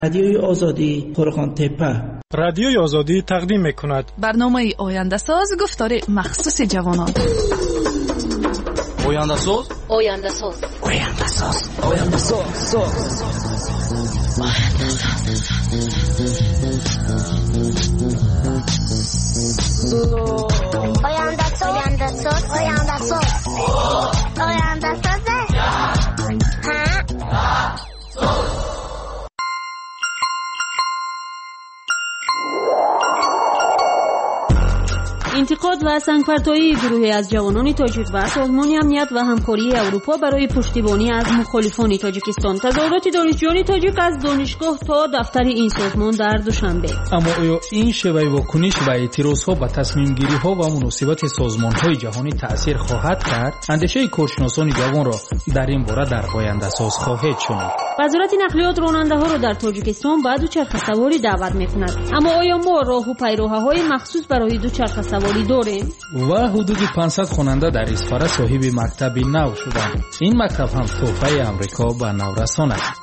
رادیوی آزادی قرغان تپه. رادیوی آزادی تقدیم می‌کند برنامه آینده ساز گفتار مخصوص جوانان. آینده ساز انتقاد و سنگ‌پرتایی گروهی از جوانان تاجیک و سازمان امنیت و همکاری اروپا برای پشتیبانی از مخالفان تاجیکستان. تظاهرات دانشجویان تاجیک از دانشگاه تا دفتر این سازمان در دوشنبه. اما آیا این شیوه واکنش و اعتراضها به تصمیم گیری ها و مناسبات سازمان های جهانی تأثیر خواهد کرد؟ اندیشه کارشناسان جوان را در این باره در آینده ساز خواهید شنید. وزارت نقلیات راننده ها را در تاجیکستان به دوچرخه سواری دعوت می‌کند. اما آیا ما راه و پیراهه‌های مخصوص برای دوچرخه سواری داریم؟ و حدود 500 خواننده در اصفهان صاحب مکتب نو شدند. این مکتب هم تحفه امریکا به نورسان است.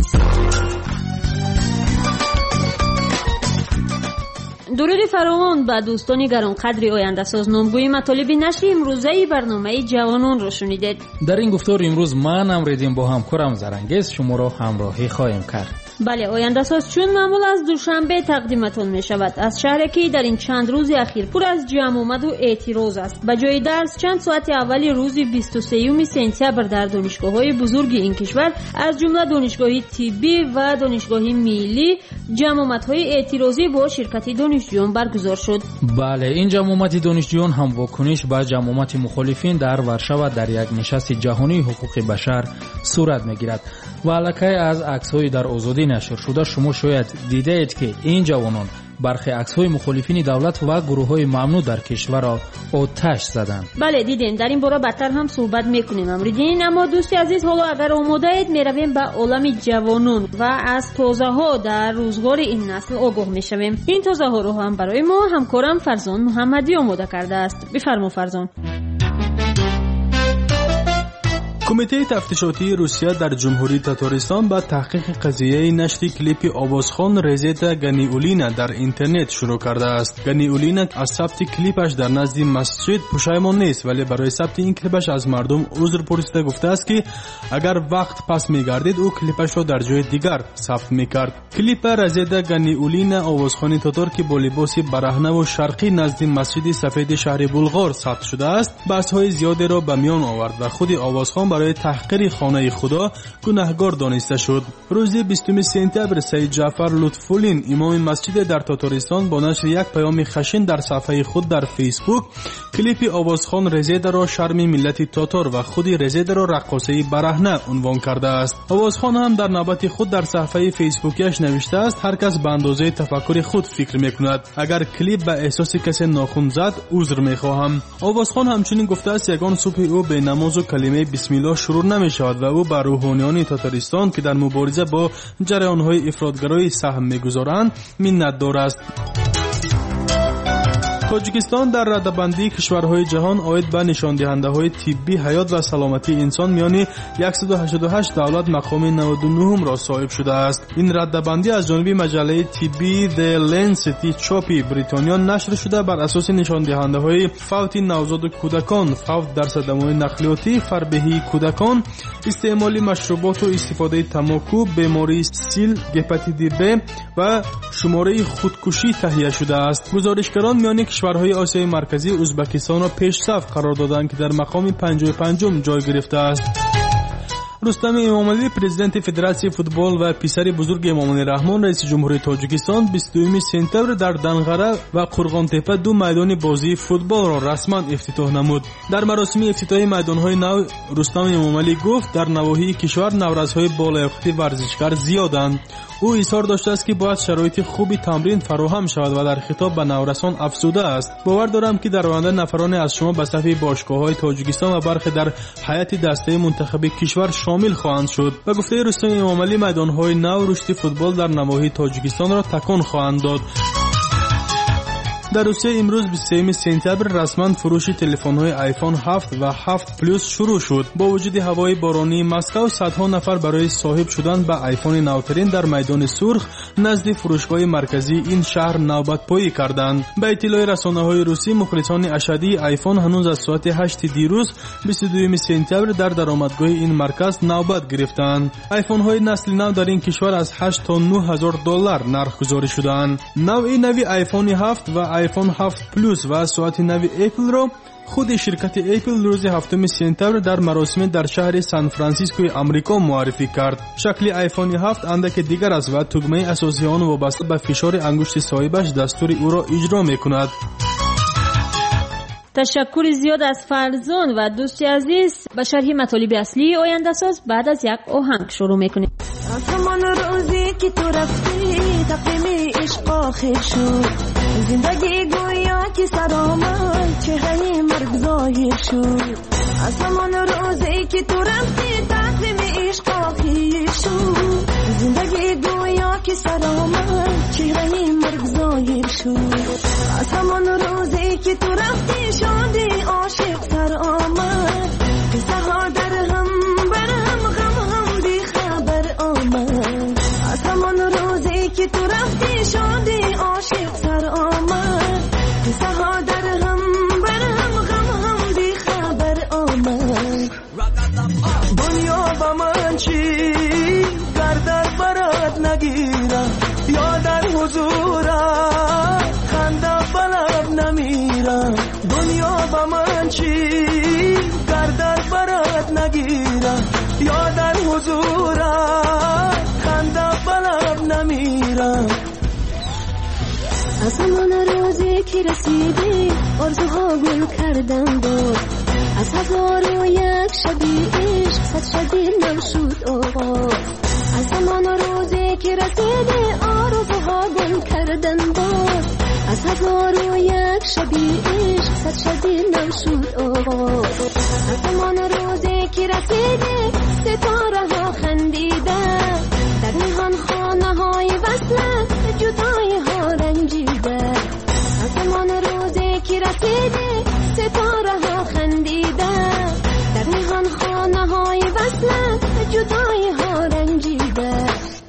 درود فراوان به دوستان گرانقدر آینده ساز. نامگوی مطالب نشر امروزه برنامه جوانان را شنیدید. در این گفتار امروز من امریدیم با همکارم زرنگیز شما را همراهی خواهیم کرد. بله، آینده ساز چون معمول از دوشنبه تقدیمتان می شود از شهری که در این چند روز اخیر پر از جمع آمد و اعتراض است. به جای درس چند ساعت اول روز 23 سپتامبر در دانشگاه‌های بزرگ این کشور از جمله دانشگاه طبی و دانشگاه ملی جمع آمدهای اعتراضی با شرکت دانشجویان برگزار شد. بله، این جمع آمد دانشجویان هم واکنش به جمع آمد مخالفین در ورشو در یک نشست جهانی حقوق بشر صورت می‌گیرد. و علاوه از عکس‌های در آزادی نشر شده شما شاید دیده اید که این جوانان برخی عکس‌های مخالفین دولت و گروه‌های ممنوع در کشور را آتش زدند. بله دیدین، در این باره بعدتر هم صحبت می‌کنیم امروز. اما دوستی عزیز، حالا اگر آماده اید می‌رویم به عالم جوانان و از تازه‌ها در روزگار این نسل آگاه می‌شویم. این تازه‌ها رو هم برای ما همکارم فرزان محمدی آماده کرده است. بفرما فرزان. کمیته تفتیشاتی روسیه در جمهوری تاتارستان با تحقیق قضیه نشر کلیپ آوازخوان رزیتا گانیولینا در اینترنت شروع کرده است. گانیولینا از ثبت کلیپش در نزد مسجد پشیمان نیست، ولی برای ثبت این کلیپش از مردم عذر پرسیده گفته است که اگر وقت پس می‌گردید او کلیپش را در جای دیگر ثبت می‌کرد. کلیپ رزیتا گانیولینا آوازخوان تاتار که با لباس برهنه و شرقی نزد مسجد سفید شهر بلغار ثبت شده است، بحث‌های زیادی را به میان آورد و خود آوازخوان برای تحقیر خانه خدا گناهکار دانسته شد. روز 20 سپتامبر سید جعفر لطفالین امام مسجد در تاتارستان با نشر یک پیام خشن در صفحه خود در فیسبوک کلیپ آوازخوان رزیده را شرم ملت تاتار و خود رزیده را رقاصه برهنه عنوان کرده است. آوازخوان هم در نوبت خود در صفحه فیسبوکیش نوشته است هر کس به اندازه تفکر خود فکر میکند. اگر کلیپ به احساس کسی ناخن زد عذر میخواهم. آوازخوان همچنین گفته است یگان صبح او به نماز و کلمه بسم الله شروع نمی شود و او بر روحانیان تاتارستان که در مبارزه با جریان‌های افراطگرایی سهم می‌گذارند منتدار است. تاجیکستان در رده‌بندی کشورهای جهان عاید به نشاندهنده‌های طبی حیات و سلامتی انسان میان 188 دولت مقام 99 را صاحب شده است. این رده‌بندی از جانب مجله طبی The Lancet چاپی بریتانیا نشر شده بر اساس نشاندهنده‌های فوت نوزاد کودکان، فوت در صدمات نقلیاتی، فربهی کودکان، استعمال مشروبات و استفاده تماکو، بیماری سیل، هپاتیت B و شماره خودکشی تهیه شده است. گزارشگران میان کشورهای آسیای مرکزی ازبکستان را پیش صف قرار دادند که در مقام 55 جای گرفته است. رستم امامعلی پرزیدنت فدراسیون فوتبال و پسر بزرگ امامعلی رحمان رئیس جمهوری تاجیکستان 22 سپتامبر در دنغره و قرغان تپه دو میدان بازی فوتبال را رسما افتتاح نمود. در مراسم افتتاح میدان‌های نو رستم امامعلی گفت در نواحی کشور نورزهای بالایاقت ورزشکار زیادند. او اصرار داشته است که باید شرایط خوبی تمرین فراهم شود و در خطاب به نورسان افزوده است باور دارم که در آینده نفرانی از شما به صف باشگاه‌های تاجیکستان و برخی در هیئت دسته منتخب کشور شامل خواهند شد. و گفته رستم امامعلی میدان‌های نو رشد فوتبال در نواحی تاجیکستان را تکان خواهند داد. در روسیه امروز 23 سپتامبر رسما فروش تلفن‌های آیفون 7 و 7 پلاس شروع شد. با وجود هوای بارانی مسکو صدها نفر برای صاحب شدن به آیفون نوترین در میدان سرخ نزد فروشگاه مرکزی این شهر نوبت پایی کردند. به اطلاع رسانه‌های روسی مخلصان اشدی آیفون هنوز از ساعت 8 دیروز 22 سپتامبر در درآمدگاه این مرکز نوبت گرفتند. آیفون‌های نسل نو در این کشور از 8 تا 9000 دلار نرخ گذاری شدند. نوی آیفون 7 و آیفون 7 پلاس و ساعت نوی اپل را خود شرکت اپل روز 7 سپتامبر در مراسم در شهر سان فرانسیسکوی آمریکا معرفی کرد. شکل آیفون 7 اندک دیگر است و تگمه اساسی آن وابسته به فشار انگشت صاحبش دستور او را اجرا می‌کند. تشکر زیاد از فرزان و دوستی عزیز. به شرح مطالب اصلی آینده ساز بعد از یک آهنگ شروع میکنیم. همان روزی که تو رفتی تقویم عشق آخر شد، زندگی گویا که سر آمد چهره مرگ ظاهر شد. از همان روزی که تو رفتی تقویم عشق آخر شد، زندگی گویا که سر آمد چهره مرگ ظاهر شد. از همان روزی که تو رفتی شادی عاشق سر آمد، قصه ها در هم بر هم غم هم بی خبر آمد. از همان روزی که تو رفتی شادی عاشق سر آمد، قصه ها در هم بر هم غم هم بی خبر آمد. دنیا با من چی گردن برات نگیرم، یا در حضورم خنده بلب نمیرم. دنیا با من چی گردن برات نگیرم، یا در حضورم خنده بلب نمیرم. از همان روزی که رسیدی آرزوها گل کردن بود، از 1001 شبی عشق صد شبی نم شد آغاز. از همان روزی که رسیدی آرزوها گل کردن بود، از 1001 شبی عشق صد شبی نم شد آغاز. از همان روزی که رسیدی ستاره ها خندیده، در نهان خانه های وصله جدای ها رنجیده. از همان روزی که رسیدی ستاره ها خندیده، در نهان خانه های وصله جدای ها رنجیده.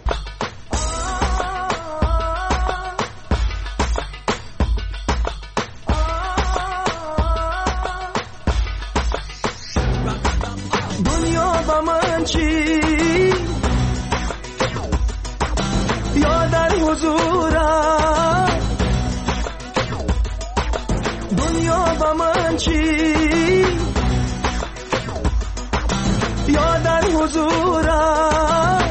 دنیا با من چی یا در حضورم، دنیا با من چی یا در حضورم،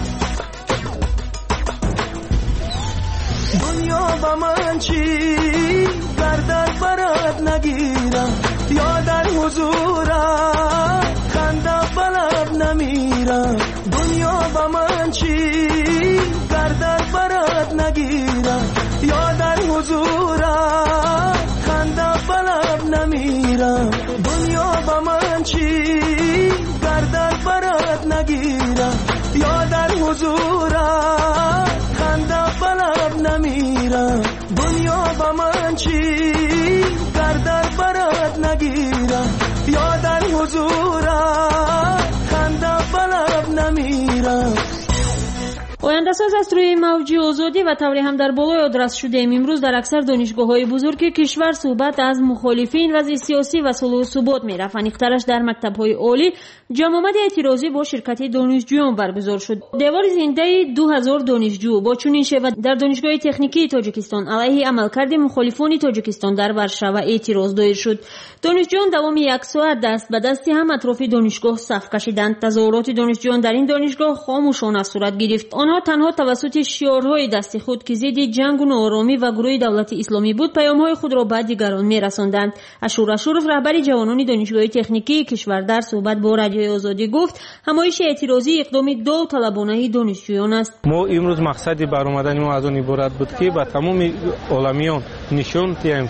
دنیا با من چی گردن برات نگیرم، یا در حضورم خنده بلب نمیرم. دنیا با من چی گردن برات نگیرم، یا در حضورم خنده بلب نمیرم. دنیا با من چی گردن برات نگیرم، یا در حضورم خنده بلب نمیرم. دنیا با من چی گردن برات نگیرم، یا در حضورم خنده بلب نمیرم. آینده ساز است روی موجی آزادی و طوری هم در بالای آدرس شدیم. امروز در اکثر دانشگاه‌های بزرگ کشور صحبت از مخالفین وضع سیاسی و صلح و ثبات می‌رفت. اخترش در مکتب‌های عالی جمع‌آمد اعتراضی با شرکت دانشجویان برگزار شد. دیوار زنده 2000 دانشجو با چنین شیوه در دانشگاه تکنیکی تاجیکستان علیه عملکرد مخالفان تاجیکستان در ورشو اعتراض دایر شد. دانشجویان دوام یک ساعت دست به دستی هم اطراف دانشگاه صف کشیدند. تظاهرات دانشجویان در این دانشگاه خاموشانه صورت گرفت. آنها تنها توسط شعارهای دست خود که ضد جنگ و ناآرامی و گروه دولت اسلامی بود پیام‌های خود را به دیگران می‌رساندند. اشور اشورف رهبر جوانان دانشگاه تکنیکی کشور در صحبت با رادیوی آزادی گفت همایش اعتراضی اقدامی داوطلبانه دانشجویان است. ما امروز مقصد برآمدن ما از آن عبارت بود که به تمام عالمیان نشان دهیم که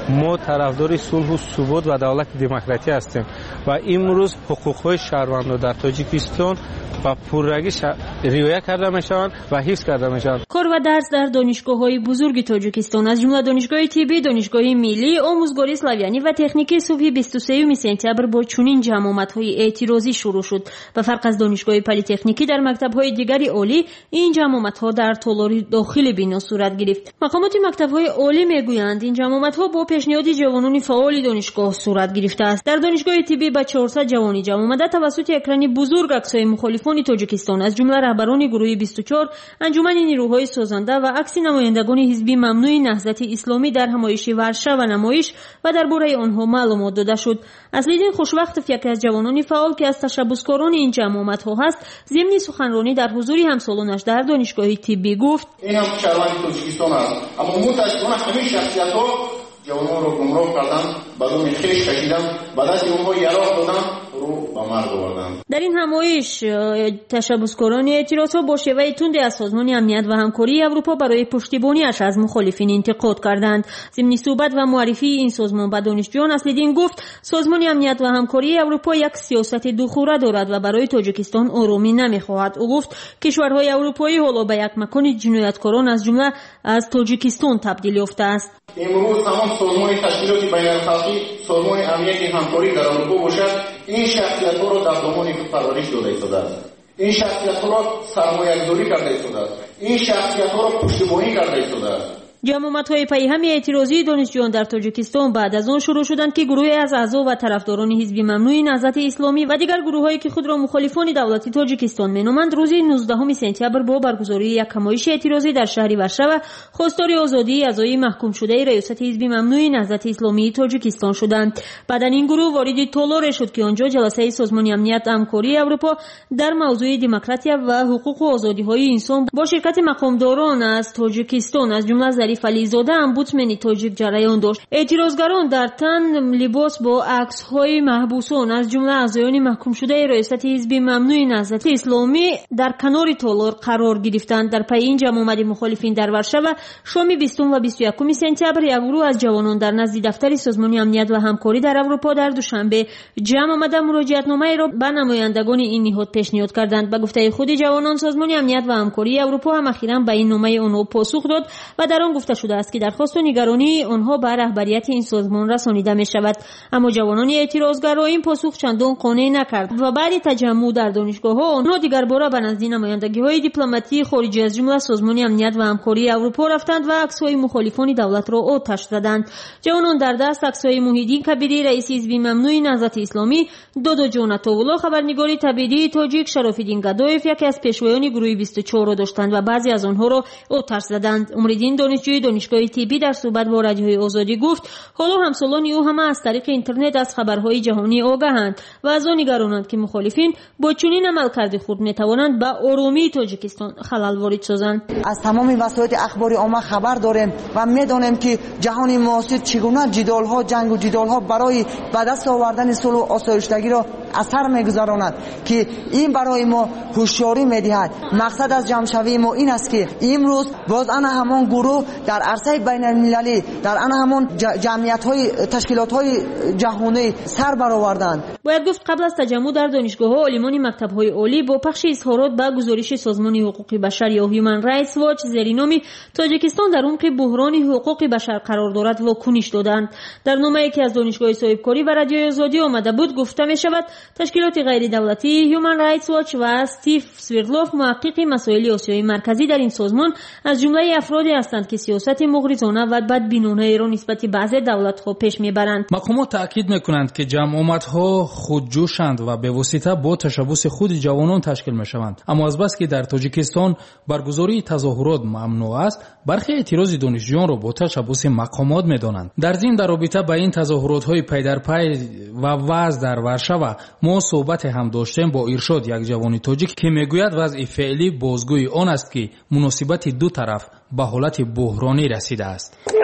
ما طرفدار صلح و ثبات و دولت دموکراتی هستیم و امروز حقوق‌های شهروندان در تاجیکستان و پررنگی رعایت کرده میشوند و حفظ کرده میشوند. کار و درس در دانشگاه‌های بزرگ تاجیکستان از جمله دانشگاه طبی، دانشگاه ملی، آموزگاری سلاویانی و تکنیکی صبح 23 سپتامبر با چنین جمع‌آمدهای اعتراضی شروع شد. به فرق از دانشگاه پلی‌تکنیکی در مکتب‌های دیگری عالی این جمع‌آمدها در تالار داخل بنا صورت گرفت. مقامات مکتب‌های عالی میگویند این جمع‌آمدها با پیشنهاد جوانان فعال دانشگاه صورت گرفته است. در دانشگاه طبی با 400 جوانی جمع آمده توسط اکران بزرگ عکس‌های مخالفان تاجیکستان از جمله رهبران گروه 24 انجمن نیروهای سازنده و عکس نمایندگان حزب ممنوع نهضت اسلامی در همایش ورشه و نمایش و درباره آنها معلومات داده شد. اصلیدین خوشوقت یکی از جوانان فعال که از تشبثکاران این جمع‌آمدها هست ضمن سخنرانی در حضور همسالانش در دانشگاه طبی گفت: این هم شهروند تاجیکستان است، اما متأسفانه همین شخصیت‌ها جوانان رو گمراه کردن، بدون خیش کشیدن، بعد از اونها یراق دادن رو به مرگ آوردن. در این همایش تشبثکاران اعتراضها با شیوه تند از سازمان امنیت و همکاری اروپا برای پشتیبانی‌اش از مخالفین انتقاد کردند. ضمن صحبت و معرفی این سازمان به دانشجویان اصلیدین گفت سازمان امنیت و همکاری اروپا یک سیاست دوخوره دارد و برای تاجیکستان آرامی نمی‌خواهد. او گفت کشورهای اروپایی حالا به یک مکان جنایتکاران از جمله از تاجیکستان تبدیل یافته است. امروز تمام سازمان تشکیلات بین‌المللی سازمان امنیت همکاری در اروپا باشد این شخصیت‌ها را در دامان خود پرورش داده شده است. این شخصیت‌ها را سرمایه‌گذاری کرده شده است. این شخصیت‌ها را پشتیبانی کرده شده است. جمع‌آمدهای پیهم اعتراضی دانشجویان در تاجیکستان بعد از آن شروع شدند که گروهی از اعضا و طرفداران حزب ممنوع نهضت اسلامی و دیگر گروه‌هایی که خود را مخالفان دولت تاجیکستان مینامند روز 19 سپتامبر با برگزاری یک همایش اعتراضی در شهر ورشه و خواستار آزادی اعضای محکوم شده ریاست حزب ممنوع نهضت اسلامی تاجیکستان شدند. بعد این گروه وارد تالار شد که آنجا جلسه سازمان امنیت همکاری اروپا در موضوع دموکراسی و حقوق و آزادی‌های انسان با شرکت مقامداران از تاجیکستان از جمله علیزاده امبودسمن تاجیک جریان داشت. اعتراضگران در تن لباس با عکس‌های محبوسان از جمله اعضایان محکوم شده ریاست حزب ممنوع نهضت اسلامی در کنار تالار قرار گرفتند. در پی این جمع‌آمد مخالفین در ورشه و شام 20 و 21 سپتامبر یک گروه از جوانان در نزد دفتر سازمان امنیت و همکاری در اروپا در دوشنبه جمع آمده مراجعتنامه را به نمایندگان این نهاد پیشنهاد کردند. به گفته خود جوانان سازمان امنیت و همکاری اروپا هم اخیراً به این نامه آنها پاسخ داد و در آن گفته شده است که درخواست و نگرانی آنها به رهبریت این سازمان رسانیده می شود. اما جوانان اعتراضگرا این پاسخ چندان قانع نکرد و بعد تجمع در دانشگاه ها آنها دیگر بار به نزد نمایندگی های دیپلماتی خارجی از جمله سازمان امنیت و همکاری اروپا رفتند و عکس‌های مخالفان دولت را آتش زدند. جوانان در دست عکس‌های محیدین کبیری رئیس حزب ممنوع نهضت اسلامی، دودو جان عطاالله خبرنگار تبعیدی تاجیک، شراف‌الدین گدایف یکی از پیشوایان گروه 24 را داشتند و بعضی از آنها را آتش زدند. عمرالدین دانشجوی دانشگاه طبی در صحبت با رادیوی آزادی گفت حالا همسالان او همه از طریق اینترنت از خبرهای جهانی آگاهند و از آن نگرانند که مخالفین با چنین عملکرد خود میتوانند به آرامی تاجیکستان خلل وارد سازند. از تمام وسایل اخباری عامه خبر داریم و میدانیم که جهان معاصر چگونه جدال‌ها، جنگ و جدال‌ها برای به دست آوردن صلح و آسایشتگی را اثر میگذراند که این برای ما هوشیاری میدهد. مقصد از جمع‌شوی ما این است که امروز باز آن همان گروه در عرصه بین المللی در آن همان جمعیت‌های تشکیلات‌های جهانی سر برآوردند. باید گفت قبل از تجمع در دانشگاه‌ها عالمان مکتب‌های عالی با پخش اظهارات به گزارش سازمان حقوق بشر یا هیومن رایتس واچ زیر نام تاجیکستان در عمق بحران حقوق بشر قرار دارد واکنش دادند. در نامه‌ای که از دانشگاه صاحبکاری و رادیوی آزادی آمده بود گفته می‌شود تشکیلات غیر دولتی هیومن رایتس واچ و استیو سویرلوف محقق مسائل آسیای مرکزی در این سازمان از جمله افرادی هستند که سیاست مغرضانه و بدبینانه را نسبت به بعضی دولت‌ها پیش می‌برند. مقامات تأکید می‌کنند که جمع‌آمدها خودجوشند و به واسطه با تشبث خود جوانان تشکیل می‌شوند. اما از بس که در تاجیکستان برگزاری تظاهرات ممنوع است، برخی اعتراض دانشجویان را با تشبث مقامات می‌دانند. در ضمن در رابطه با این تظاهرات‌های پی در پی و وضع در ورشه ما صحبت هم داشتیم با ارشاد یک جوان تاجیک که میگوید وضع فعلی بازگوی آن است که مناسبت دو طرف به حالت بحرانی رسیده است. در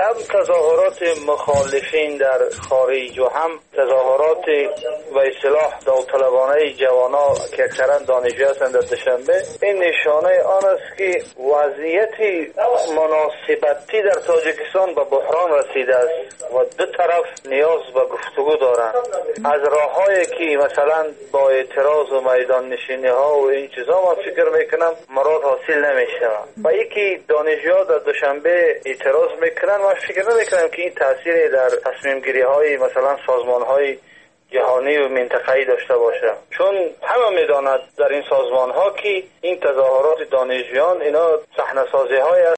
هم تظاهرات مخالفین در خارج و هم تظاهرات و اصلاح داوطلبانه جوانا که اکثرا دانشجو هستند در دوشنبه، این نشانه آن است که وضعیت مناسبتی در تاجیکستان به بحران رسیده است و دو طرف نیاز به گفتگو دارند. از راههایی که مثلا با اعتراض و میدان نشینی ها و این چیزا من فکر میکنم مراد حاصل نمیشه و یکی دانشجوها در دوشنبه اعتراض میکنن، من فکر نمیکنم که این تاثیری در تصمیم گیری های مثلا سازمان های جهانی و منطقه‌ای داشته باشه، چون همه میداند در این سازمان ها که این تظاهرات دانشجویان اینا صحنه سازی های